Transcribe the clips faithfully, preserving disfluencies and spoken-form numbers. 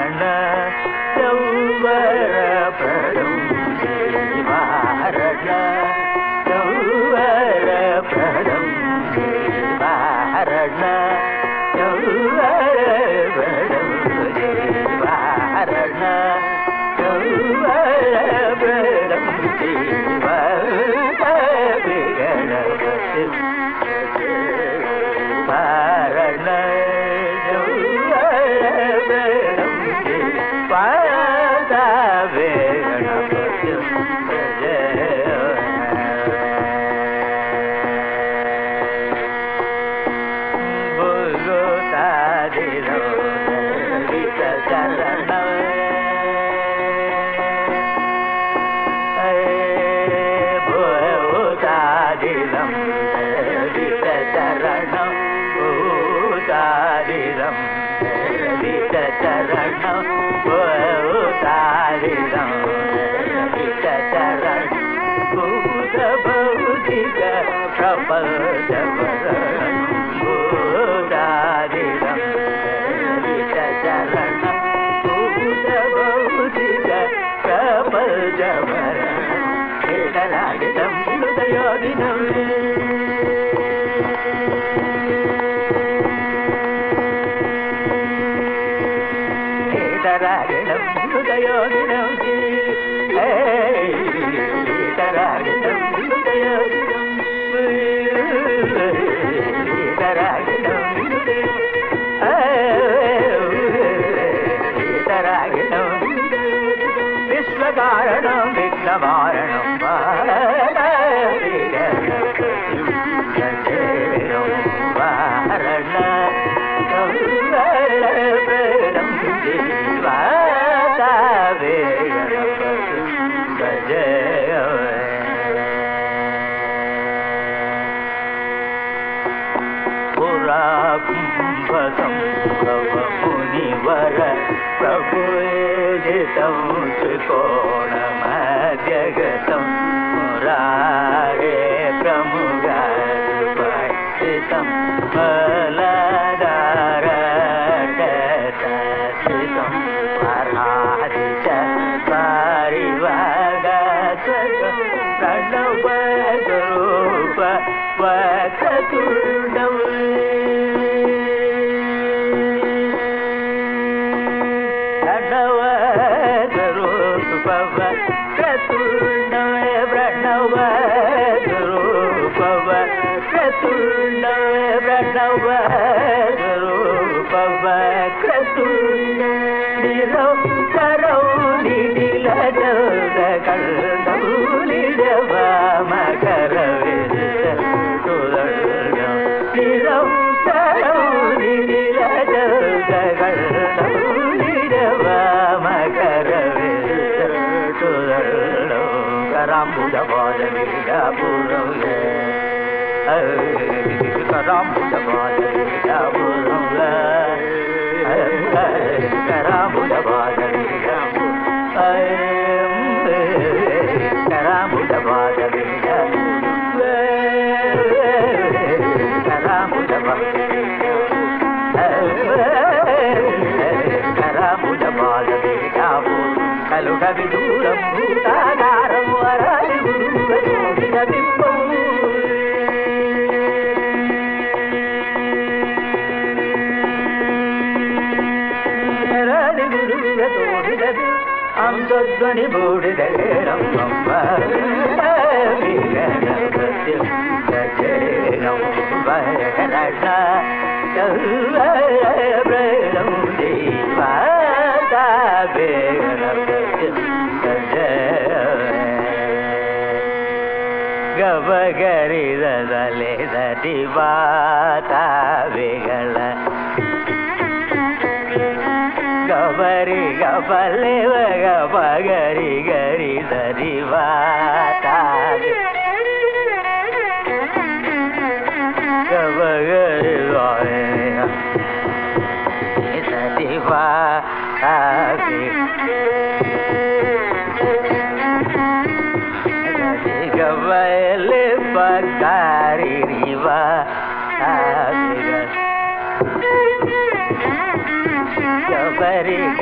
Gabari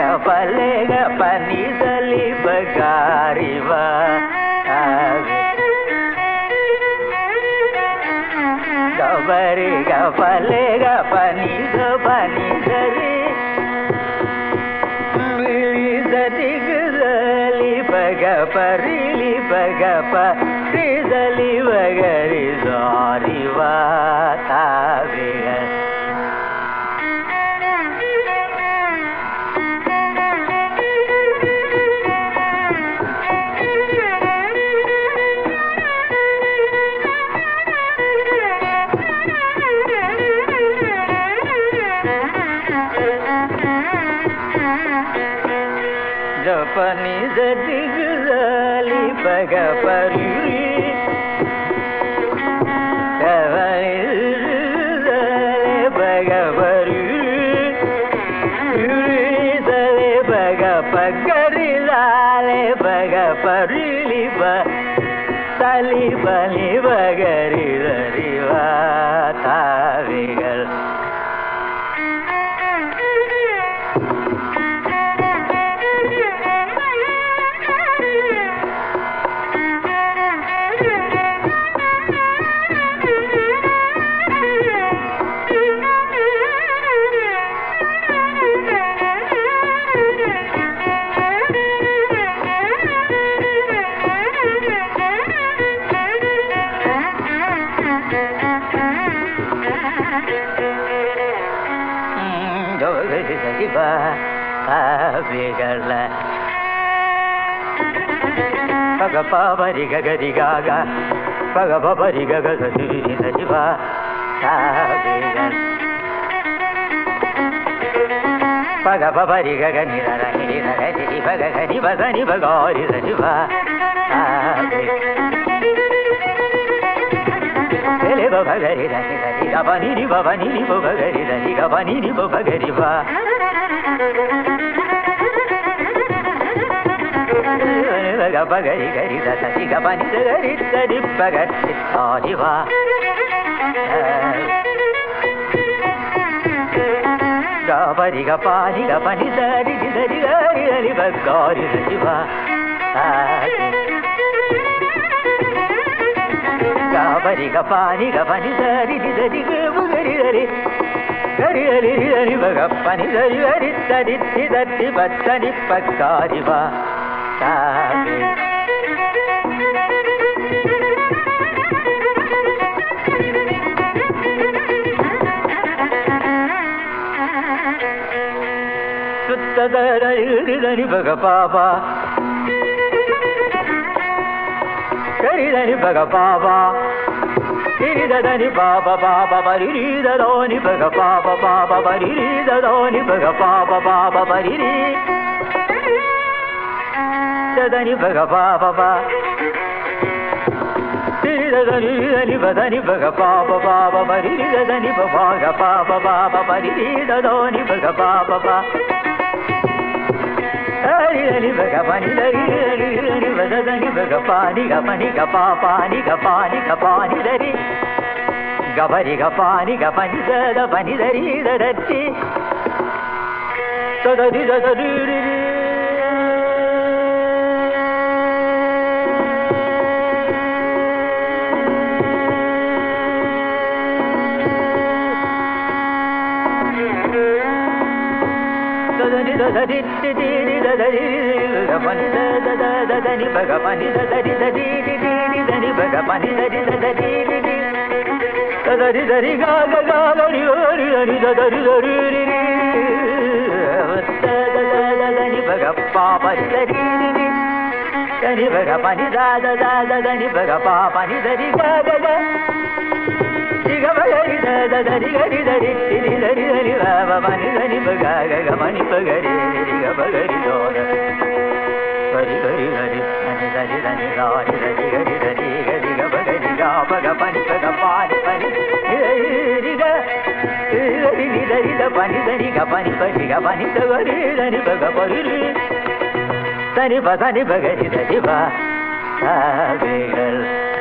பல்லேக பனிதலி பகாரிவா கபரி கபல்லேக பனித பனிதலி விழிதலிகுதலி பக பரிலி பக பரிதலி பகரி சாரிவா தாவிகள் ஜபனி ஜதிகுதலி பக பரி கவரிதலே பக பரி யுரிதலே பக பகரிலாலே பக பரிலி ப தலி பலி பகரிதரிவா தாவிகள் சதிவா தாவிகள பக பாவரி ககரி காகா பக பபரி கக சதிரி சதிவா தாவிகள் பக பபரி கக நிரர நிரர நிரி பக கரி பதனி பகாரி சதிவா தாவிகள் பகரி தனி தனி கபனி ரி பவனி ரி பகரி தனி கபனி ரி பகரி வா பகரி கரி தனி கபனி தரி தரி பகரி தாரி வா கபரி கபானி கபனி தரி தரி தரி தரி பகாரி தரி வா பரி கபானி கபனி தரி தரி கரி தரி கரி தரி தரி பக பனி தரி வரி தரி தரி பத்தனி பக்காரி வா தாவி சுத்ததரி தரி பக பாபா கரி தரி பக பாபா ரிததனி பாபா பாபா பரிரி ததோனி பக பாபா பாபா பரிரி ததோனி பக பாபா பாபா பரிரி ததனி பக பாபா ரிததனி ரிதனி பதனி பக பாபா பாபா பரிரி ததனி பக பாபா பாபா பரிரி ததோனி பக பாபா ஹரிதனி பக பனி தரி ஹரிதனி பதனி பக பானி கபனி கபா பானி கபானி கபானி தரி கபரி கபானி கபனி தத பனி தரி தரி ததரி ததரி ததரி திரி ததரி பனி தத ததனி பக பனி ததரி தரி திரி தனி பக பனி தரி ததரி ததரி தரி காக காகரி ஹரி ஹரி ததரி தரி ததனி பக பாபரி தரி தனி பக பனி தாத தாத தனி பக பாபனி தரி காக சிகமகரி ததரி ஹரி தரி திரி தரி தரி பாப பனி தனி பக கமணி பகரி கபகரி தோர ஹரி ஹரி ஹரி தனி தரி தனி ராரி தரி ஹரி தரி ஹரி கபகரி காபக பனி பக பானி பனி ஹரி க ஹரி தரி த பனி தரி கபனி பரி கபனி தரி தனி பக பரி தனி பதனி பகரி தரி வா தாவிகள்